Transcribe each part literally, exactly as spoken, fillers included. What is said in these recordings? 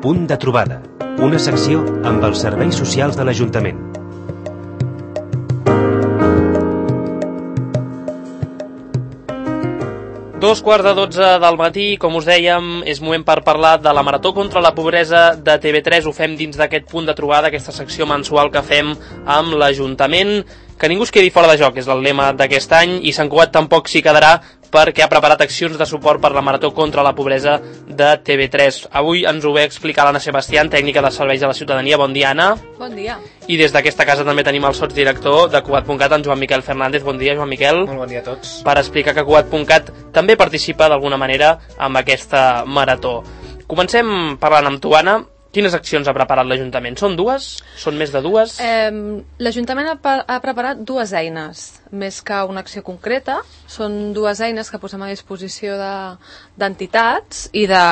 Punt de trobada, una secció amb els serveis socials de l'Ajuntament. Dos quarts de dotze del matí, com us dèiem, és moment per parlar de la Marató contra la Pobresa de T V tres. Ho fem dins d'aquest punt de trobada, aquesta secció mensual que fem amb l'Ajuntament. Que ningú es quedi fora de joc és el lema d'aquest any, i Sant Cugat tampoc s'hi quedarà perquè ha preparat accions de suport per la Marató contra la Pobresa de T V tres. Avui ens ho ve a explicar l'Anna Sebastián, tècnica de serveis a la ciutadania. Bon dia, Anna. Bon dia. I des d'aquesta casa també tenim el sotsdirector de Cugat punt cat, en Joan Miquel Fernández. Bon dia, Joan Miquel. Molt bon dia a tots. Per explicar que Cugat punt cat també participa d'alguna manera amb aquesta marató. Comencem parlant amb tu, Anna. Quines accions ha preparat l'Ajuntament? Són dues? Són més de dues? Eh, L'Ajuntament ha, ha preparat dues eines, més que una acció concreta. Són dues eines que posem a disposició d'entitats de, i de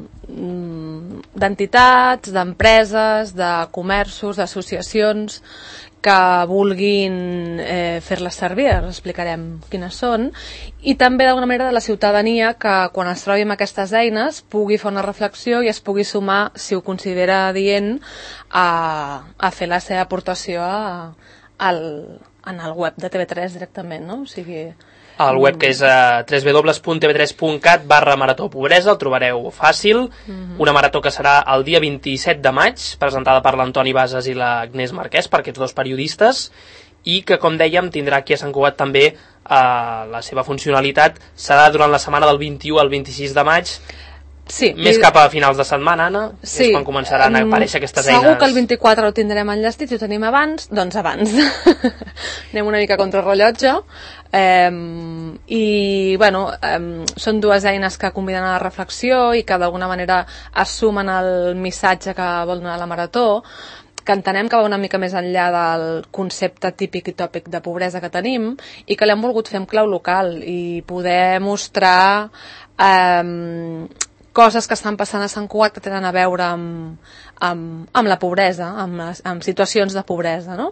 d'entitats, d'empreses, de comerços, d'associacions que vulguin eh, fer-les servir. Ara explicarem quines són. I també d'alguna manera de la ciutadania que quan es trobi amb aquestes eines pugui fer una reflexió i es pugui sumar, si ho considera adient, a, a fer la seva aportació a, al, en el web de T V tres directament, no? O sigui... El web que és a w w w punt t v tres punt cat barra marató pobresa, el trobareu fàcil. Mm-hmm. Una marató que serà el dia vint-i-set de maig, presentada per l'Antoni Bases i l'Agnès Marquès, per aquests dos periodistes, i que, com dèiem, tindrà aquí a Sant Cugat també eh, la seva funcionalitat. Serà durant la setmana del vint-i-u al vint-i-sis de maig. Sí, més i... cap a finals de setmana, Anna, sí, és quan començaran a aparèixer aquestes segur eines. Segur que el vint-i-quatre ho tindrem enllestit, si ho tenim abans, doncs abans. Anem una mica contra el rellotge. Eh, I, bueno, eh, són dues eines que conviden a la reflexió i que d'alguna manera assumen el missatge que vol donar la Marató, que entenem que va una mica més enllà del concepte típic i tòpic de pobresa que tenim i que l'hem volgut fer en clau local i poder mostrar eh, coses que estan passant a Sant Cugat que tenen a veure amb, amb, amb la pobresa, amb, les, amb situacions de pobresa, no?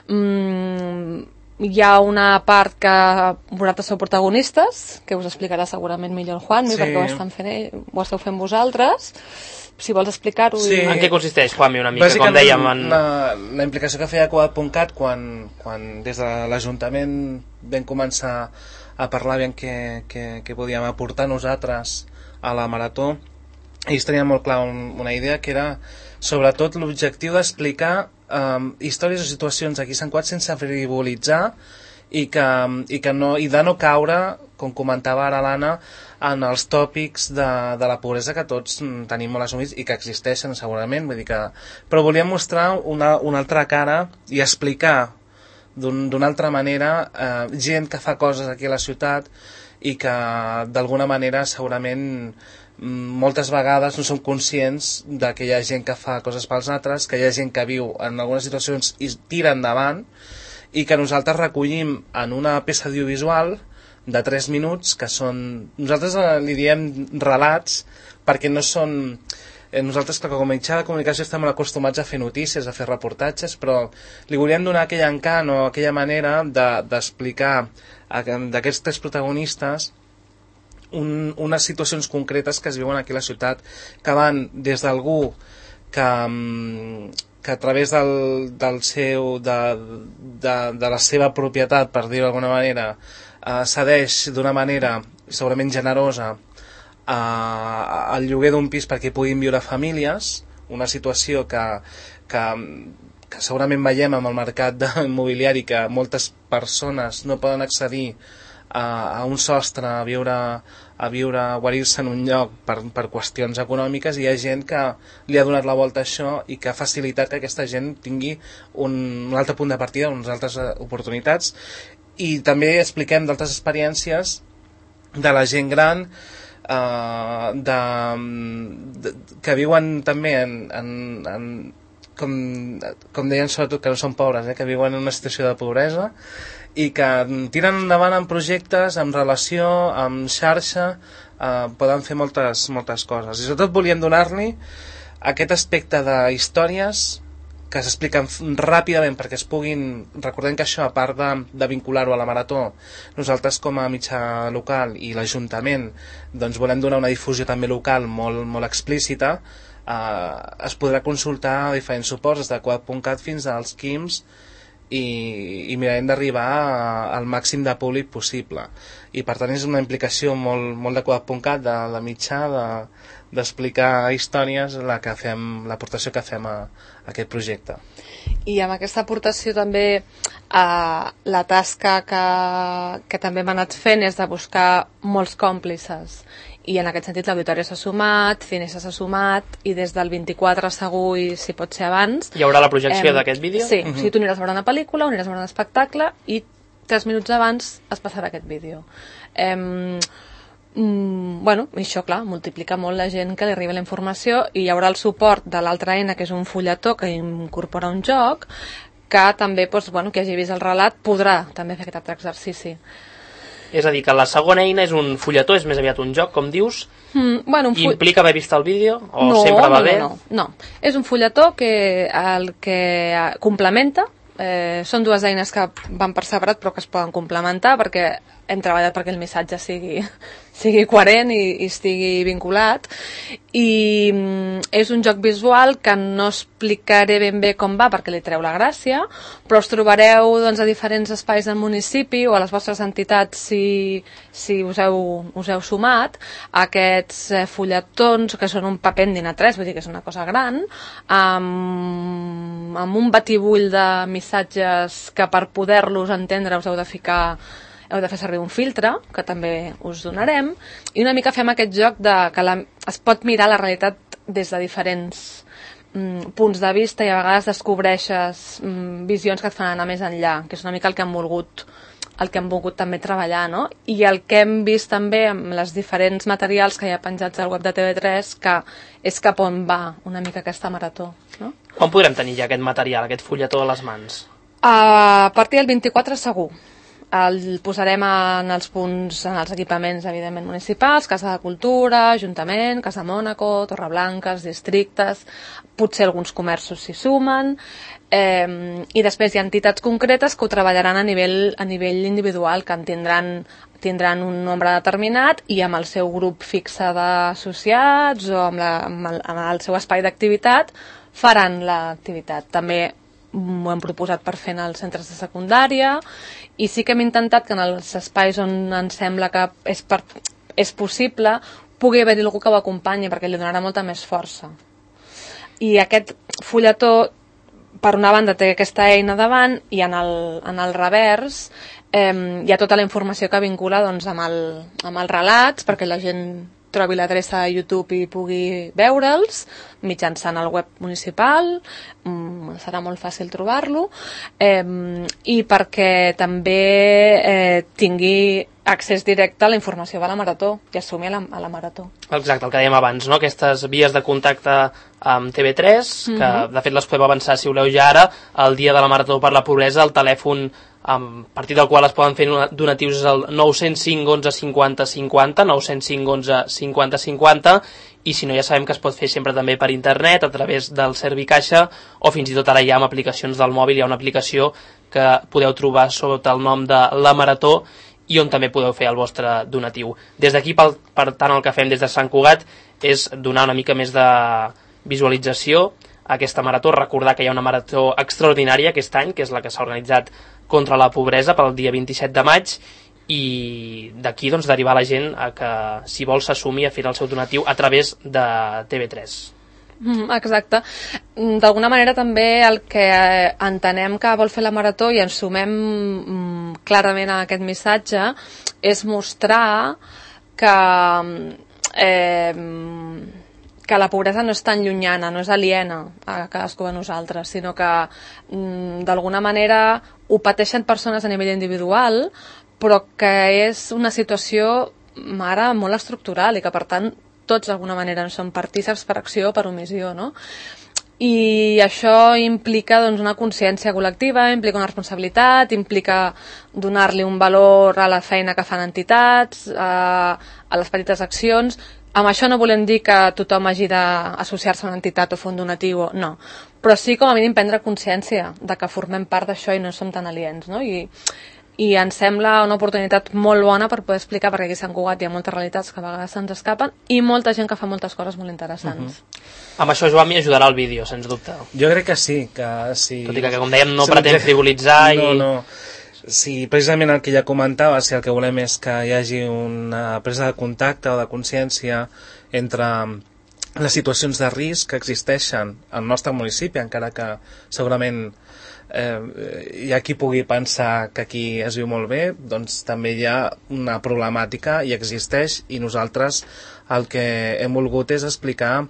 Mm, hi ha una part que vosaltres sou protagonistes, que us explicarà segurament millor el Juanmi, sí, perquè ho, estan fent ell, ho esteu fent vosaltres. Si vols explicar-ho... Sí. I... En què consisteix, Juanmi, una mica, com dèiem? En... La, la implicació que feia Cugat punt cat quan, quan des de l'Ajuntament vam començar a parlar ben què, què, què podíem aportar nosaltres a la Marató, ells tenien molt clar un, una idea que era sobretot l'objectiu d'explicar um, històries o situacions aquí a Sant Cugat sense frivolitzar i, que, i, que no, i de no caure, com comentava ara l'Anna, en els tòpics de, de la pobresa que tots tenim molt assumits i que existeixen segurament, vull dir que... però volíem mostrar una, una altra cara i explicar d'una un, altra manera eh, gent que fa coses aquí a la ciutat i que d'alguna manera segurament moltes vegades no som conscients de que hi ha gent que fa coses pels altres, que hi ha gent que viu en algunes situacions i tira endavant i que nosaltres recollim en una peça audiovisual de tres minuts que són, nosaltres li diem relats perquè no són... Nosaltres, com a mitjà de comunicació, estem acostumats a fer notícies, a fer reportatges, però li volíem donar aquell encant o aquella manera d'explicar de, d'aquests tres protagonistes un, unes situacions concretes que es viuen aquí a la ciutat, que van des d'algú que, que a través del, del seu, de, de, de la seva propietat, per dir-ho d'alguna manera, eh, cedeix d'una manera segurament generosa al lloguer d'un pis perquè puguin viure famílies, una situació que, que, que segurament veiem amb el mercat immobiliari, que moltes persones no poden accedir a, a un sostre, a viure, a viure, a guarir-se en un lloc per, per qüestions econòmiques, i hi ha gent que li ha donat la volta a això i que ha facilitat que aquesta gent tingui un, un altre punt de partida, unes altres oportunitats. I també expliquem d'altres experiències de la gent gran, Uh, de, de, que viuen també en, en, en, com, com deien, sobretot que no són pobres, eh, que viuen en una situació de pobresa i que tiren endavant en projectes, en relació, en xarxa, uh, poden fer moltes, moltes coses. I sobretot volíem donar-li aquest aspecte de històries que s'expliquen ràpidament perquè es puguin... Recordem que això, a part de, de vincular-ho a la Marató, nosaltres com a mitjà local i l'Ajuntament doncs volem donar una difusió també local molt, molt explícita, Uh, es podrà consultar a diferents suports, des de quad punt cat fins als Quims, i, i mirarem d'arribar al màxim de públic possible. I per tant és una implicació molt, molt de quad punt cat, de, de mitjà, de, d'explicar històries, la que fem, l'aportació que fem a, a aquest projecte. I amb aquesta aportació també eh, la tasca que, que també hem anat fent és de buscar molts còmplices. I en aquest sentit l'Auditori s'ha sumat, Cinesa s'ha sumat, i des del vint-i-quatre segur, i si pot ser abans... Hi haurà la projecció eh, d'aquest vídeo? Sí, uh-huh. O sigui, tu aniràs a veure una pel·lícula, aniràs a veure un espectacle, i tres minuts abans es passarà aquest vídeo. Eh, mm, bueno, i això, clar, multiplica molt la gent que li arriba la informació, i hi haurà el suport de l'altra eina, que és un fulletó que incorpora un joc, que també, doncs, bueno, qui hagi vist el relat podrà també fer aquest altre exercici. És a dir, que la segona eina és un fulletó, és més aviat un joc, com dius, mm, bueno, un full... implica haver vist el vídeo o no, sempre va no, bé? No, no, no. És un fulletó que el que complementa, eh, són dues eines que van per separat però que es poden complementar perquè hem treballat perquè el missatge sigui, sigui coherent i, i estigui vinculat, i mm, és un joc visual que no explicaré ben bé com va perquè li treu la gràcia, però us trobareu doncs, a diferents espais del municipi o a les vostres entitats si, si us, heu, us heu sumat a aquests eh, fulletons que són un paper en Din A tres, vull dir que és una cosa gran, amb, amb un batibull de missatges que per poder-los entendre us heu de ficar heu de fer servir un filtre, que també us donarem, i una mica fem aquest joc de que la, es pot mirar la realitat des de diferents mm, punts de vista i a vegades descobreixes mm, visions que et fan anar més enllà, que és una mica el que hem volgut el que hem volgut també treballar, no? I el que hem vist també amb els diferents materials que hi ha penjats al web de T V tres, que és cap on va una mica aquesta marató, no? Quan podrem tenir ja aquest material, aquest fulletó a les mans? A partir del vint-i-quatre segur. El posarem en els punts, en els equipaments evidentment municipals, Casa de Cultura, Ajuntament, Casa Mònaco, Torreblanca, els districtes, potser alguns comerços s'hi sumen, eh, i després hi ha entitats concretes que ho treballaran a nivell, a nivell individual, que en tindran, tindran un nombre determinat i amb el seu grup fixe d'associats o amb, la, amb, el, amb el seu espai d'activitat faran l'activitat. També ho hem proposat per fer en els centres de secundària, i sí que hem intentat que en els espais on ens sembla que és, per, és possible pugui haver-hi algú que ho acompanyi perquè li donarà molta més força. I aquest fulletó, per una banda, té aquesta eina davant i en el, en el revers eh, hi ha tota la informació que vincula doncs, amb, el, amb els relats perquè la gent trobi l'adreça a YouTube i pugui veure'ls mitjançant el web municipal, mm, serà molt fàcil trobar-lo, eh, i perquè també eh, tingui accés directe a la informació de la marató i es sumi a la, a la marató. Exacte, el que dèiem abans, no? Aquestes vies de contacte amb T V tres, que mm-hmm. de fet les podem avançar si voleu ja ara, el dia de la marató per la pobresa, el telèfon a partir del qual es poden fer donatius és el nou zero cinc onze cinquanta cinquanta, nou zero cinc onze cinquanta cinquanta, i si no ja sabem que es pot fer sempre també per internet, a través del Servicaixa, o fins i tot ara ja amb aplicacions del mòbil, hi ha una aplicació que podeu trobar sota el nom de La Marató, i on també podeu fer el vostre donatiu. Des d'aquí, per, per tant, el que fem des de Sant Cugat és donar una mica més de visualització a aquesta marató, recordar que hi ha una marató extraordinària aquest any, que és la que s'ha organitzat contra la pobresa pel dia vint-i-set de maig, i d'aquí doncs, derivar la gent a que, si vol, s'assumi a fer el seu donatiu a través de T V tres. Mm, exacte. D'alguna manera també el que entenem que vol fer la marató i ens sumem mm, clarament a aquest missatge és mostrar que eh, que la pobresa no és tan llunyana, no és aliena a cadascú de nosaltres, sinó que mm, d'alguna manera ho pateixen persones a nivell individual, però que és una situació ara molt estructural i que per tant tots d'alguna manera són partíceps per acció o per omissió, no? I això implica doncs, una consciència col·lectiva, implica una responsabilitat, implica donar-li un valor a la feina que fan entitats, a, a les petites accions. Amb això no volem dir que tothom hagi d'associar-se a una entitat o fer un donatiu, no. Però sí, com a mínim, prendre consciència de que formem part d'això i no som tan aliens, no? I i ens sembla una oportunitat molt bona per poder explicar, perquè aquí a Sant Cugat hi ha moltes realitats que a vegades se'ns escapen i molta gent que fa moltes coses molt interessants. Uh-huh. Amb això, Joan, m'hi ajudarà el vídeo, sens dubte. Jo crec que sí. Que sí. Tot i que, com dèiem, no pretén frivolitzar i... No, no. Sí, precisament el que ja comentava, si el que volem és que hi hagi una presa de contacte o de consciència entre les situacions de risc que existeixen al nostre municipi, encara que segurament eh, hi ha qui pugui pensar que aquí es viu molt bé, doncs també hi ha una problemàtica i existeix, i nosaltres el que hem volgut és explicar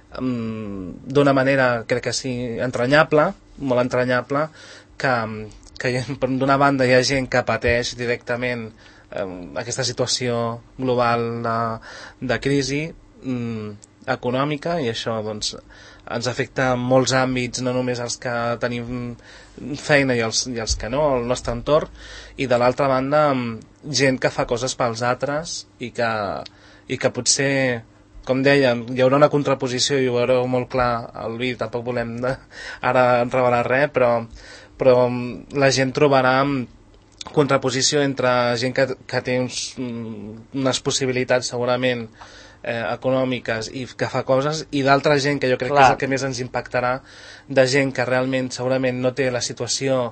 um, d'una manera, crec que sí, entranyable, molt entranyable, que, que d'una banda hi ha gent que pateix directament eh, aquesta situació global de, de crisi mm, econòmica, i això doncs, ens afecta en molts àmbits, no només els que tenim feina i els, i els que no, el nostre entorn, i de l'altra banda gent que fa coses pels altres i que, i que potser, com dèiem, hi haurà una contraposició i ho veureu molt clar al vídeo, tampoc volem de, ara revelar res, però, però la gent trobarà contraposició entre gent que, que té uns, unes possibilitats segurament eh, econòmiques i que fa coses, i d'altra gent que jo crec Clar. que és el que més ens impactarà, de gent que realment segurament no té la situació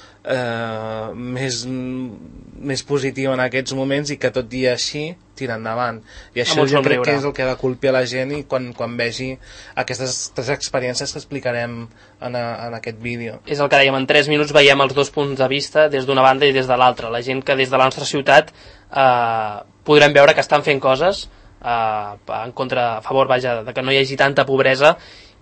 eh, més, més positiva en aquests moments i que tot dia així tira endavant, i això jo crec que és el que ha de colpir a la gent, i quan, quan vegi aquestes tres experiències que explicarem en, a, en aquest vídeo. És el que dèiem, en tres minuts veiem els dos punts de vista des d'una banda i des de l'altra, la gent que des de la nostra ciutat eh, podrem veure que estan fent coses eh, en contra, a favor, vaja, de que no hi hagi tanta pobresa,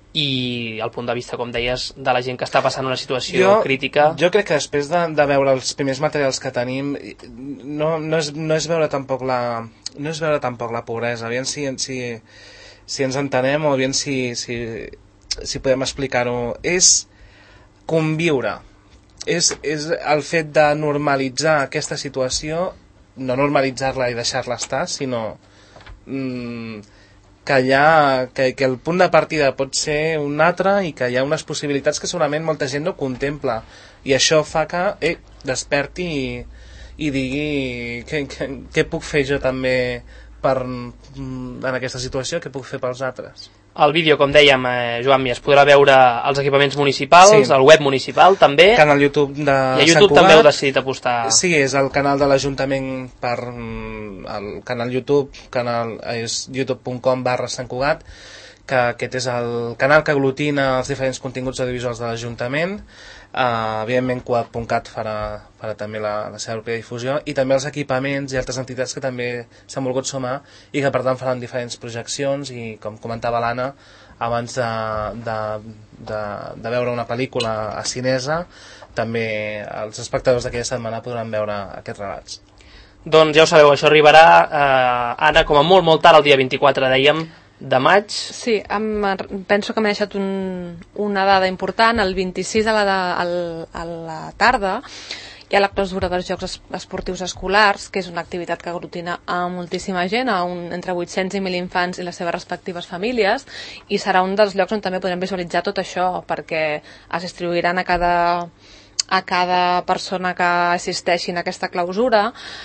i el punt de vista, com deies, de la gent que està passant una situació jo, crítica. Jo crec que després de, de veure els primers materials que tenim, no, no, és, no és veure tampoc la no és veure tampoc la pobresa, aviam si, si, si ens entenem, o aviam si, si, si podem explicar-ho. És conviure, és, és el fet de normalitzar aquesta situació, no normalitzar-la i deixar-la estar, sinó mmm, que, hi ha, que, que el punt de partida pot ser un altre, i que hi ha unes possibilitats que segurament molta gent no contempla, i això fa que eh, desperti i, i digui què, què, què puc fer jo també per, en aquesta situació, què puc fer pels altres. El vídeo, com dèiem, eh, Joan, es podrà veure als equipaments municipals, sí. al web municipal també. Canal YouTube de I a YouTube també heu decidit apostar. Sí, és el canal de l'Ajuntament, per el canal YouTube, canal, és youtube punt com barra Sant Cugat, que aquest és el canal que aglutina els diferents continguts audiovisuals de l'Ajuntament. Uh, evidentment Cugat punt cat farà, farà també la, la seva pròpia difusió, i també els equipaments i altres entitats que també s'han volgut sumar i que per tant faran diferents projeccions, i com comentava l'Anna, abans de, de, de, de veure una pel·lícula a Cinesa, també els espectadors d'aquella setmana podran veure aquests relats. Doncs ja ho sabeu, això arribarà eh, ara com a molt molt tard, el dia vint-i-quatre, dèiem, de maig. Sí, em, penso que m'he deixat un, una dada important. El vint-i-sis a la, de, al, a la tarda hi ha la clausura dels Jocs Esportius Escolars, que és una activitat que aglutina a moltíssima gent, a un, entre vuit-cents i mil infants i les seves respectives famílies, i serà un dels llocs on també podrem visualitzar tot això, perquè es distribuiran a cada a cada persona que assisteixi en aquesta clausura,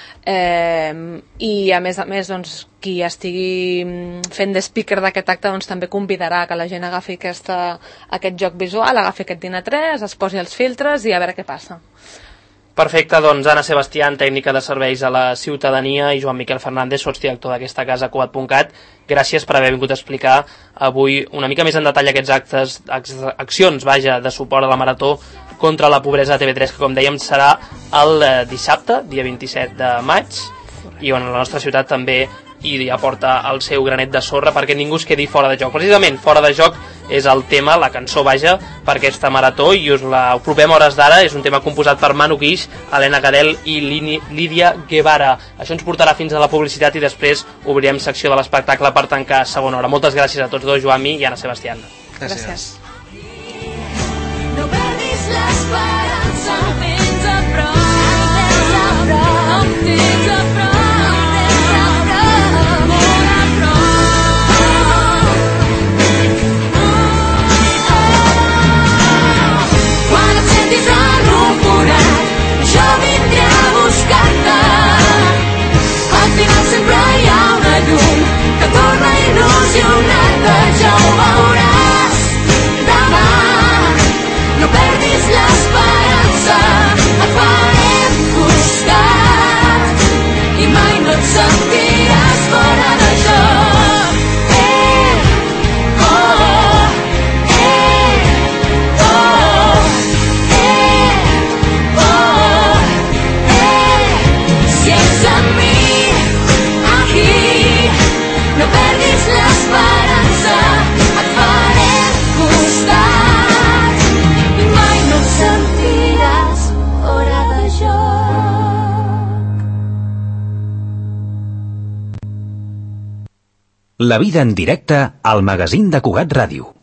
eh, i a més a més doncs, qui estigui fent de speaker d'aquest acte doncs, també convidarà que la gent agafi aquesta, aquest joc visual, agafi aquest Dina tres, es posi els filtres i a veure què passa. Perfecte, doncs Anna Sebastián, tècnica de serveis a la ciutadania, i Joan Miquel Fernández, sotsdirector d'aquesta casa, Cugat punt cat, gràcies per haver vingut a explicar avui una mica més en detall aquests actes, accions, vaja, de suport a la Marató contra la pobresa de T V tres, que com dèiem serà el dissabte, dia vint-i-set de maig, i bueno, la nostra ciutat també hi aporta el seu granet de sorra perquè ningú es quedi fora de joc. Precisament, fora de joc és el tema, la cançó, vaja, per aquesta marató, i us la apropem a hores d'ara. És un tema composat per Manu Guix, Helena Gadel i Lídia Guevara. Això ens portarà fins a la publicitat i després obrirem secció de l'espectacle per tancar segona hora. Moltes gràcies a tots dos, Joan-Mi i Anna Sebastián. Gràcies. Gràcies. No perdis l'esperança, tens a prop, tens a prop, tens a prop. Jo vindré a La vida en directe al magazín de Cugat Ràdio.